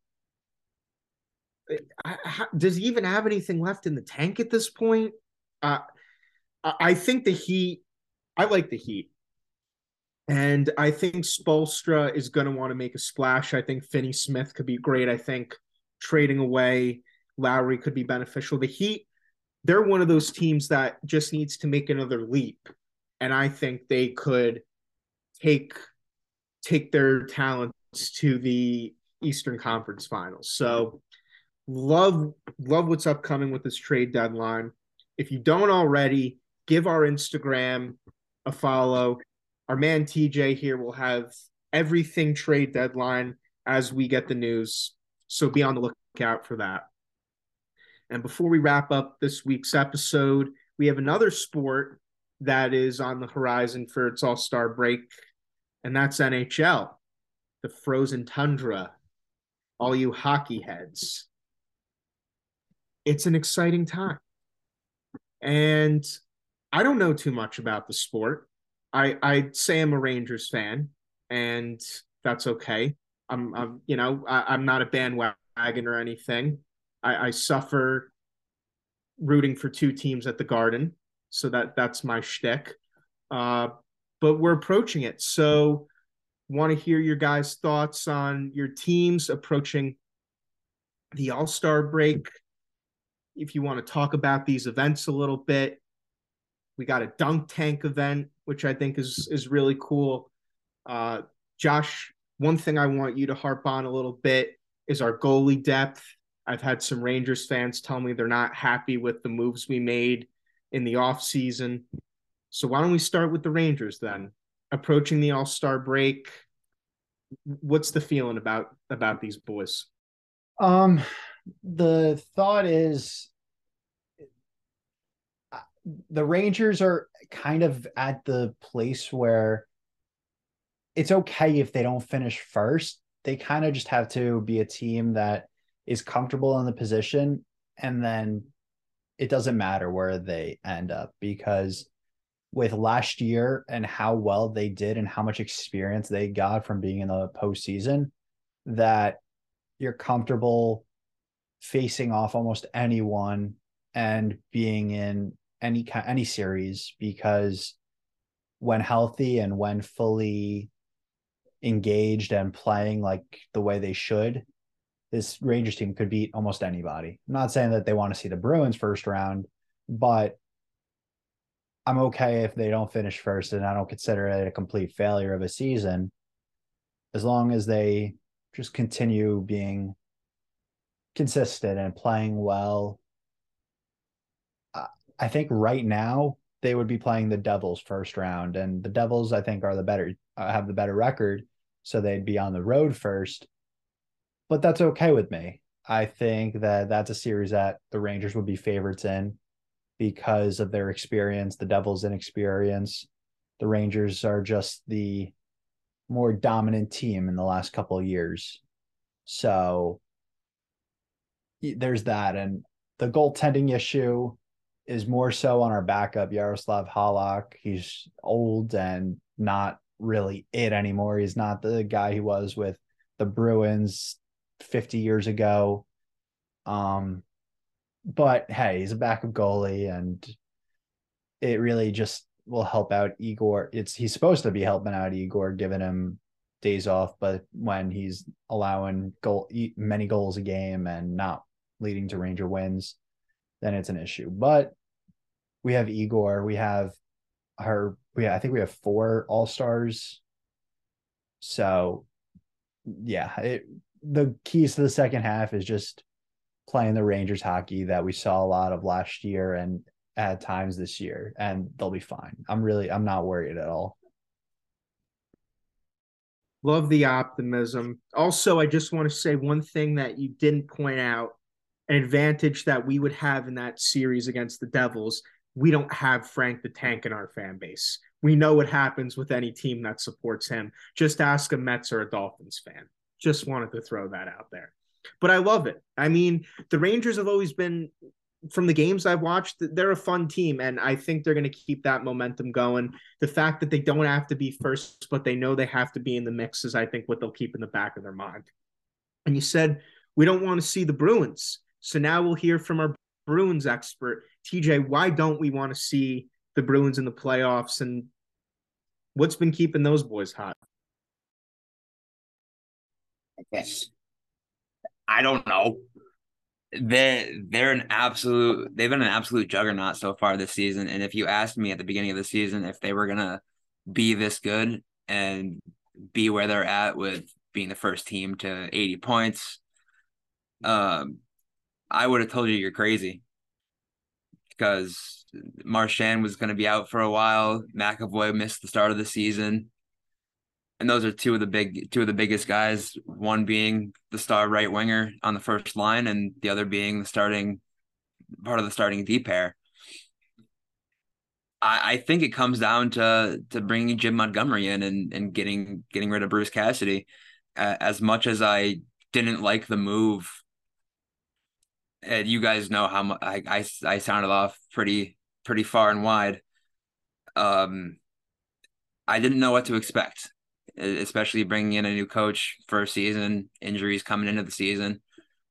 does he even have anything left in the tank at this point? Uh, I think the Heat. I like the Heat, and I think Spoelstra is going to want to make a splash. I think Finney Smith could be great. I think trading away Lowry could be beneficial. The Heat, they're one of those teams that just needs to make another leap, and I think they could take take their talents to the Eastern Conference Finals. So love love what's upcoming with this trade deadline. If you don't already, give our Instagram a follow. Our man T J here will have everything trade deadline as we get the news. So be on the lookout for that. And before we wrap up this week's episode, we have another sport that is on the horizon for its All-Star break, and that's N H L, the frozen tundra, all you hockey heads. It's an exciting time. And I don't know too much about the sport. I I'd say I'm a Rangers fan, and that's okay. I'm, I'm you know, I, I'm not a bandwagon or anything. I, I suffer rooting for two teams at the Garden, so that that's my shtick. Uh, but we're approaching it, so want to hear your guys' thoughts on your teams approaching the All-Star break. If you want to talk about these events a little bit, we got a dunk tank event, which I think is is really cool. Uh, Josh, one thing I want you to harp on a little bit is our goalie depth. I've had some Rangers fans tell me they're not happy with the moves we made in the offseason. So why don't we start with the Rangers then? Approaching the All-Star break, what's the feeling about about these boys? Um, the thought is the Rangers are kind of at the place where it's okay if they don't finish first. They kind of just have to be a team that is comfortable in the position, and then it doesn't matter where they end up, because with last year and how well they did and how much experience they got from being in the postseason, that you're comfortable facing off almost anyone and being in any any series, because when healthy and when fully engaged and playing like the way they should, this Rangers team could beat almost anybody. I'm not saying that they want to see the Bruins first round, but I'm okay if they don't finish first, and I don't consider it a complete failure of a season, as long as they just continue being consistent and playing well. I think right now they would be playing the Devils first round, and the Devils, I think, are the better uh, have the better record, so they'd be on the road first. But that's okay with me. I think that that's a series that the Rangers would be favorites in because of their experience, the Devils' inexperience. The Rangers are just the more dominant team in the last couple of years. So there's that. And the goaltending issue is more so on our backup, Yaroslav Halak. He's old and not really it anymore. He's not the guy he was with the Bruins fifty years ago. Um, but hey, he's a backup goalie, and it really just will help out Igor. It's he's supposed to be helping out Igor, giving him days off, but when he's allowing goal many goals a game and not leading to Ranger wins, then it's an issue. But we have Igor, we have our we I think we have four all-stars So, yeah, it, the keys to the second half is just playing the Rangers hockey that we saw a lot of last year and at times this year, and they'll be fine. I'm really, I'm not worried at all. Love the optimism. Also, I just want to say one thing that you didn't point out, an advantage that we would have in that series against the Devils. We don't have Frank the Tank in our fan base. We know what happens with any team that supports him. Just ask a Mets or a Dolphins fan. Just wanted to throw that out there. But I love it. I mean, the Rangers have always been, from the games I've watched, they're a fun team, and I think they're going to keep that momentum going. The fact that they don't have to be first, but they know they have to be in the mix is, I think, what they'll keep in the back of their mind. And you said we don't want to see the Bruins. So now we'll hear from our Bruins expert. T J, why don't we want to see the Bruins in the playoffs, and what's been keeping those boys hot? Yes. I don't know. They they're an absolute they've been an absolute juggernaut so far this season. And if you asked me at the beginning of the season if they were gonna be this good and be where they're at with being the first team to eighty points, um, I would have told you you're crazy. Because Marchand was gonna be out for a while. McAvoy missed the start of the season. And those are two of the big two of the biggest guys, one being the star right winger on the first line and the other being the starting part of the starting D pair. I, I think it comes down to to bringing Jim Montgomery in and, and getting getting rid of Bruce Cassidy. Uh, as much as I didn't like the move, and you guys know how much I, I, I sounded off pretty pretty far and wide. Um, I didn't know what to expect, especially bringing in a new coach first season, injuries coming into the season.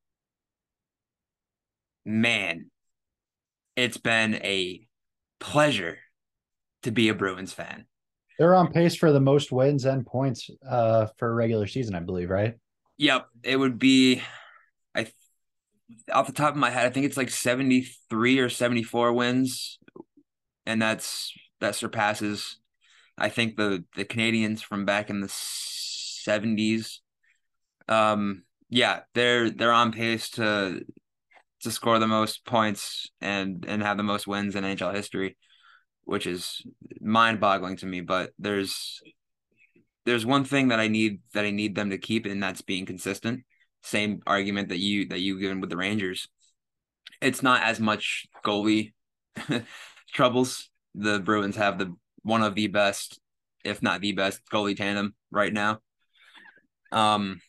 Man, it's been a pleasure to be a Bruins fan. They're on pace for the most wins and points uh, for a regular season, I believe, right? Yep, it would be, I off the top of my head, I think it's like seventy-three or seventy-four wins, and that's that surpasses, I think, the the Canadians from back in the seventies. Um, yeah, they're they're on pace to to score the most points and and have the most wins in N H L history, which is mind-boggling to me. But there's there's one thing that I need that I need them to keep, and that's being consistent. Same argument that you that you've given with the Rangers. It's not as much goalie troubles. The Bruins have the one of the best, if not the best, goalie tandem right now. Um,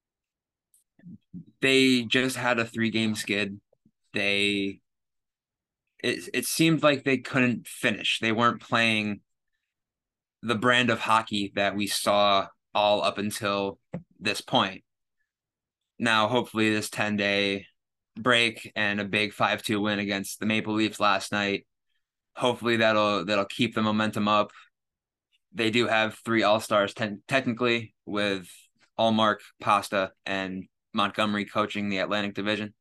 they just had a three-game skid. They it it seemed like they couldn't finish. They weren't playing the brand of hockey that we saw all up until this point. Now, hopefully, this ten-day break and a big five two win against the Maple Leafs last night, hopefully that'll that'll keep the momentum up. They do have three All-Stars ten- technically, with Allmark, Pasta, and Montgomery coaching the Atlantic Division.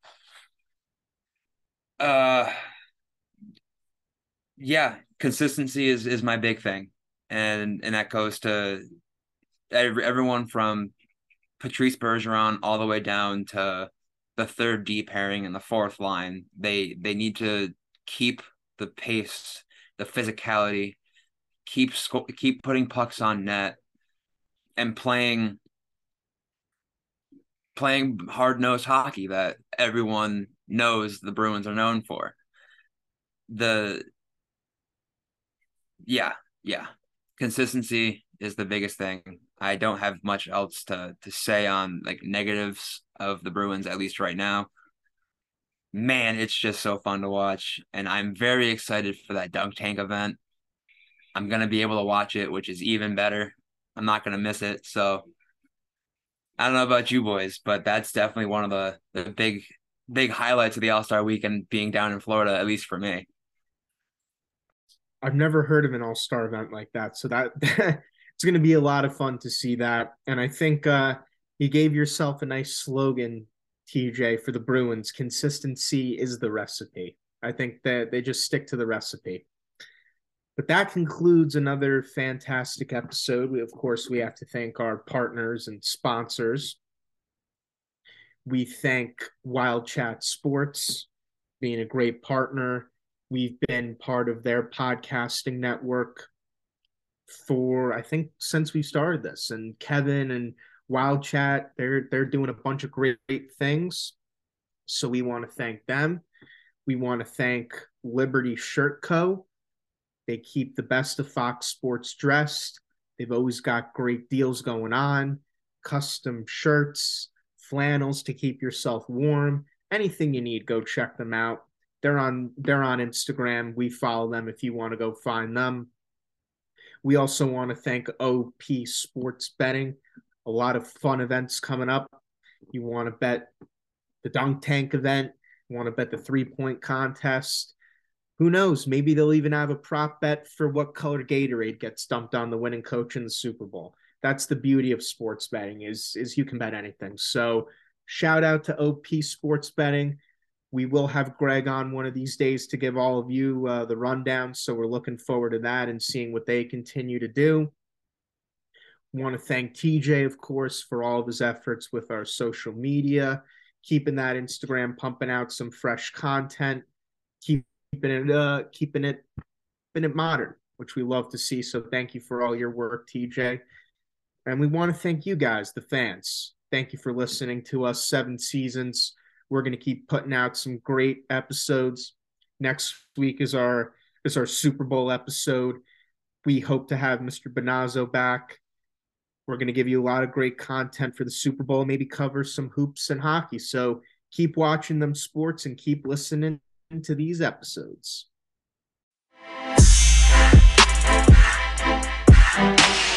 Uh, yeah, consistency is is my big thing, and and that goes to every, everyone from Patrice Bergeron all the way down to the third D pairing and the fourth line. They they need to keep the pace, the physicality, keep keep putting pucks on net, and playing playing hard-nosed hockey that everyone knows the Bruins are known for. The yeah, yeah. Consistency is the biggest thing. I don't have much else to to say on like negatives of the Bruins, at least right now. Man, it's just so fun to watch, and I'm very excited for that dunk tank event. I'm gonna be able to watch it, which is even better. I'm not gonna miss it. So I don't know about you boys, but that's definitely one of the the big big highlights of the All-Star weekend being down in Florida, at least for me. I've never heard of an all-star event like that. So that it's going to be a lot of fun to see that. And I think uh, you gave yourself a nice slogan, T J, for the Bruins. Consistency is the recipe. I think that they just stick to the recipe. But that concludes another fantastic episode. We, of course, we have to thank our partners and sponsors. We thank Wild Chat Sports being a great partner. We've been part of their podcasting network for, I think, since we started this. And Kevin and Wild Chat, they're they're doing a bunch of great, great things. So we want to thank them. We want to thank Liberty Shirt Co. They keep the best of Fox Sports dressed. They've always got great deals going on, custom shirts, flannels to keep yourself warm. Anything you need, go check them out. They're on they're on Instagram. We follow them if you want to go find them. We also want to thank O P Sports Betting. A lot of fun events coming up. You want to bet the dunk tank event, you want to bet the three-point contest. Who knows? Maybe they'll even have a prop bet for what color Gatorade gets dumped on the winning coach in the Super Bowl. That's the beauty of sports betting is, is you can bet anything. So shout out to O P Sports Betting. We will have Greg on one of these days to give all of you uh, the rundown. So we're looking forward to that and seeing what they continue to do. We want to thank T J, of course, for all of his efforts with our social media, keeping that Instagram pumping out some fresh content, keep keeping it uh keeping it keeping it modern, which we love to see. So thank you for all your work, T J. And we want to thank you guys, the fans. Thank you for listening to us seven seasons. We're going to keep putting out some great episodes. Next week is our is our Super Bowl episode. We hope to have Mister Bonazzo back. We're going to give you a lot of great content for the Super Bowl, maybe cover some hoops and hockey. So keep watching them sports and keep listening to these episodes.